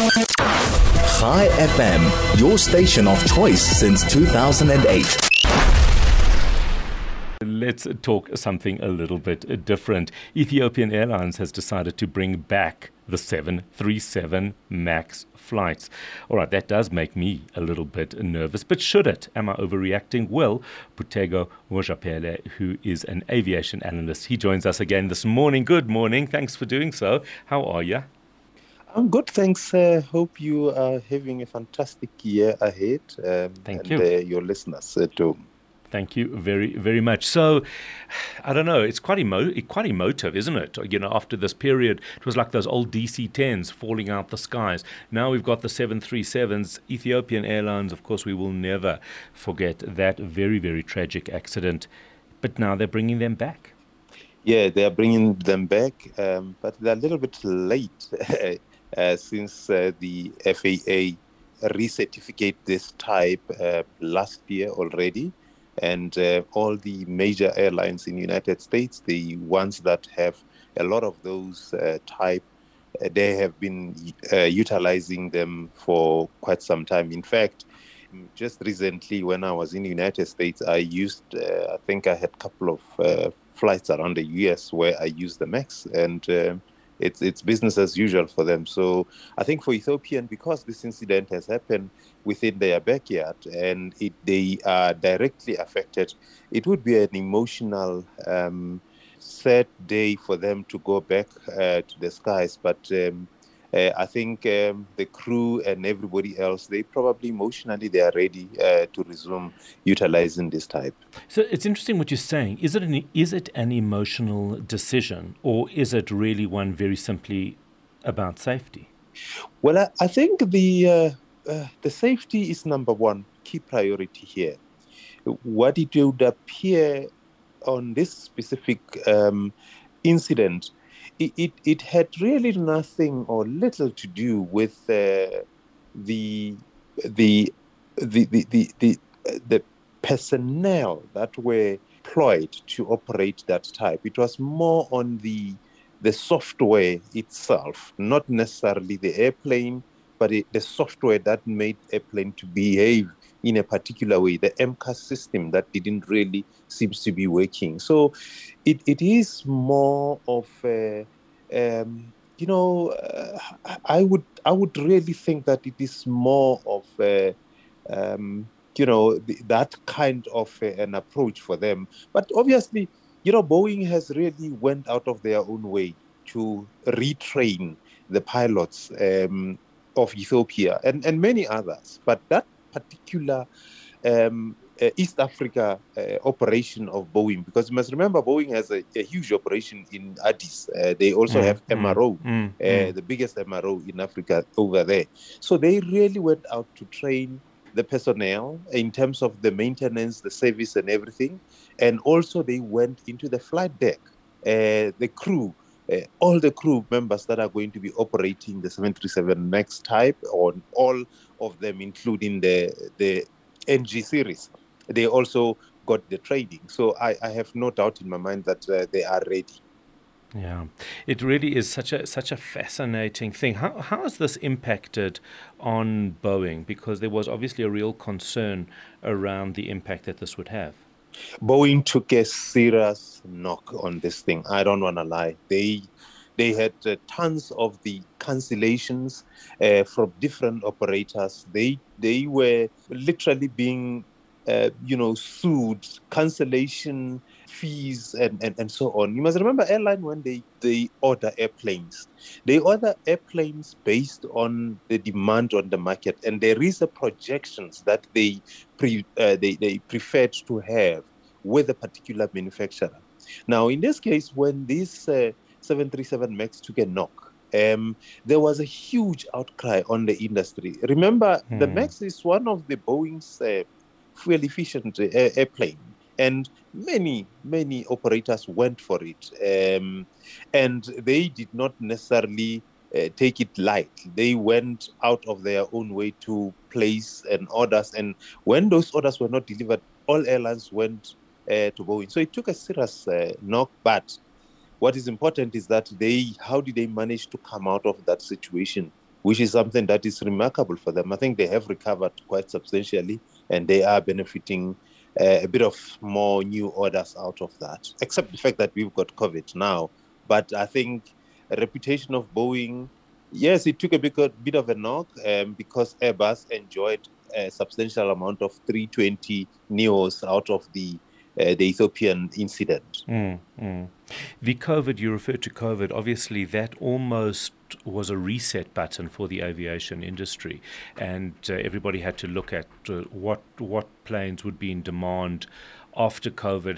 Chai FM, your station of choice since 2008. Let's talk something a little bit different. Ethiopian Airlines has decided to bring back the 737 MAX flights. All right, that does make me a little bit nervous, but should it? Am I overreacting? Well, Putego Mojapele, who is an aviation analyst, he joins us again this morning. Good morning. Thanks for doing so. How are you? I'm good, thanks. Hope you are having a fantastic year ahead, Thank and you. your listeners too. Thank you very, very much. So, I don't know, it's quite emotive, isn't it? You know, after this period, it was like those old DC-10s falling out the skies. Now we've got the 737s. Ethiopian Airlines, of course, we will never forget that very, very tragic accident. But now they're bringing them back. Yeah, they are bringing them back, but they're a little bit late since the FAA recertificate this type last year already. And all the major airlines in the United States, the ones that have a lot of those type, they have been utilizing them for quite some time. In fact, just recently when I was in the United States, I think I had a couple of flights around the US where I used the MAX, and it's business as usual for them. So I think for Ethiopian, because this incident has happened within their backyard and they are directly affected, it would be an emotional, sad day for them to go back to the skies. But I think the crew and everybody else, they probably emotionally they are ready to resume utilizing this type. So it's interesting what you're saying. Is it an emotional decision, or is it really one very simply about safety? Well, I think the safety is number one key priority here. What it would appear on this specific incident, it had really nothing or little to do with the personnel that were employed to operate that type. It was more on the software itself, not necessarily the airplane, but the software that made airplane to behave in a particular way, the MCAS system that didn't really seems to be working. So it is more of I would really think that it is more of that kind of an approach for them. But obviously, Boeing has really went out of their own way to retrain the pilots of Ethiopia and many others. But that particular East Africa operation of Boeing, because you must remember Boeing has a huge operation in Addis. They also have MRO, the biggest MRO in Africa over there. So they really went out to train the personnel in terms of the maintenance, the service and everything. And also they went into the flight deck, the crew, all the crew members that are going to be operating the 737 MAX type, on all of them, including the NG series. They also got the training. So I have no doubt in my mind that they are ready. Yeah, it really is such a fascinating thing. How has this impacted on Boeing? Because there was obviously a real concern around the impact that this would have. Boeing took a serious knock on this thing. I don't want to lie. They had tons of the cancellations from different operators. They were literally being sued, cancellation fees and so on. You must remember airline when they order airplanes. They order airplanes based on the demand on the market, and there is a projections that they preferred to have with a particular manufacturer. Now, in this case, when this 737 MAX took a knock, there was a huge outcry on the industry. Remember, the MAX is one of the Boeing's fuel-efficient airplane, and many operators went for it, and they did not necessarily take it light. They went out of their own way to place and orders, and when those orders were not delivered, all airlines went to Boeing. So it took a serious knock, but what is important is that how did they manage to come out of that situation? which is something that is remarkable for them. I think they have recovered quite substantially, and they are benefiting a bit of more new orders out of that, except the fact that we've got COVID now. But I think a reputation of Boeing, yes, it took a bit of a knock because Airbus enjoyed a substantial amount of 320 neos out of the Ethiopian incident. The COVID, you referred to COVID, obviously that almost was a reset button for the aviation industry, and everybody had to look at what planes would be in demand after COVID,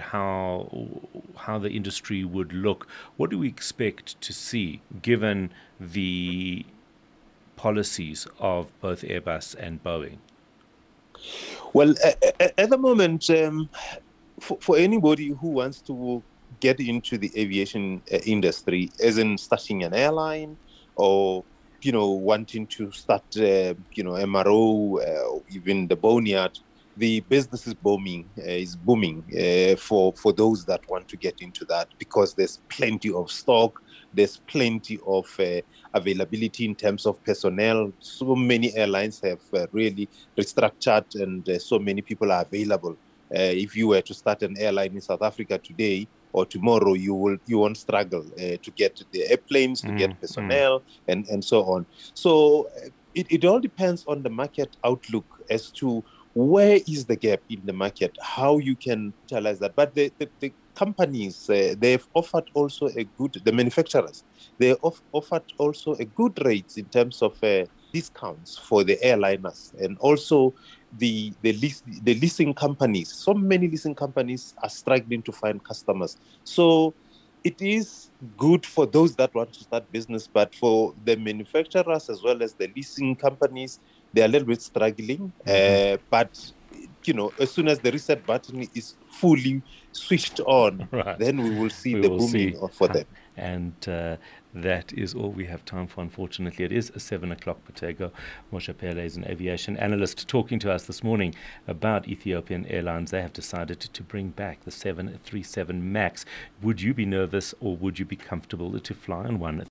how the industry would look. What do we expect to see given the policies of both Airbus and Boeing? Well, at the moment, for anybody who wants to get into the aviation industry, as in starting an airline or, wanting to start, MRO, even the boneyard, the business is booming for those that want to get into that, because there's plenty of stock, there's plenty of availability in terms of personnel. So many airlines have really restructured, and so many people are available. If you were to start an airline in South Africa today or tomorrow, you won't struggle to get the airplanes, to get personnel, and so on. So it all depends on the market outlook as to where is the gap in the market, how you can utilize that. But the companies, they've offered also the manufacturers, they offered also a good rates in terms of discounts for the airliners, and also the leasing companies. So many leasing companies are struggling to find customers. So it is good for those that want to start business, but for the manufacturers as well as the leasing companies, they're a little bit struggling. But as soon as the reset button is fully switched on, right, then we will see the booming for them. And that is all we have time for, unfortunately. It is 7 o'clock. Bothego Moshaphela is an aviation analyst talking to us this morning about Ethiopian Airlines. They have decided to bring back the 737 MAX. Would you be nervous, or would you be comfortable to fly on one?